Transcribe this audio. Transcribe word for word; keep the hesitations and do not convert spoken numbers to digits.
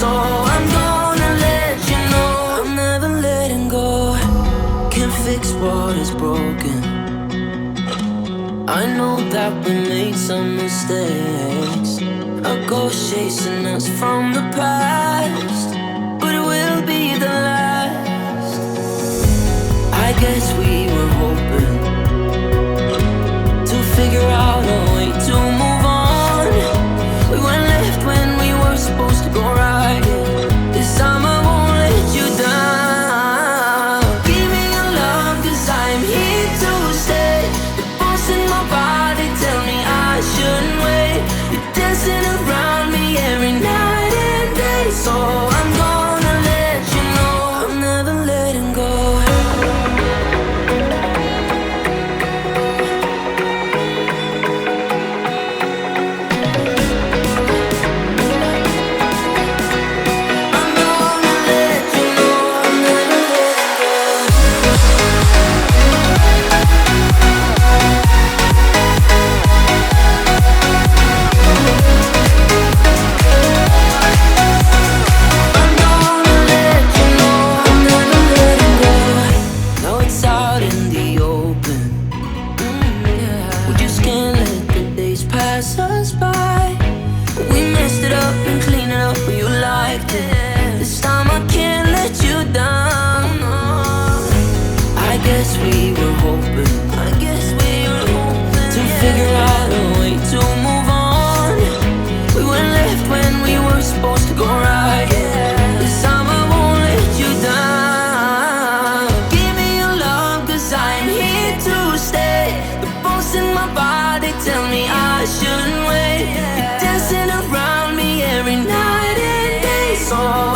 So I'm gonna let you know I'm never letting go. Can't fix what is broken. I know that we made some mistakes, a ghost chasing us from the past, but it will be the last. I guess we were hoping to figure out a way to move on. We went left when we were supposed to go right. This time I won't let you down. Give me your love, cause I'm here to stay. The pulse in my body tell me I shouldn't wait. You're dancing around me every night and day. So I'm gonna let you know I'm never letting go. Pass us by. We messed it up and cleaned it up, but you liked it. This time I can't let you down. I guess we were hoping, I guess we were hoping to figure out a way to move on. We went left when we were supposed to go right. This time I won't let you down. Give me your love, cause I'm here to stay. The pulse in my body tell me I shouldn't wait. You're dancing around me every night and day. So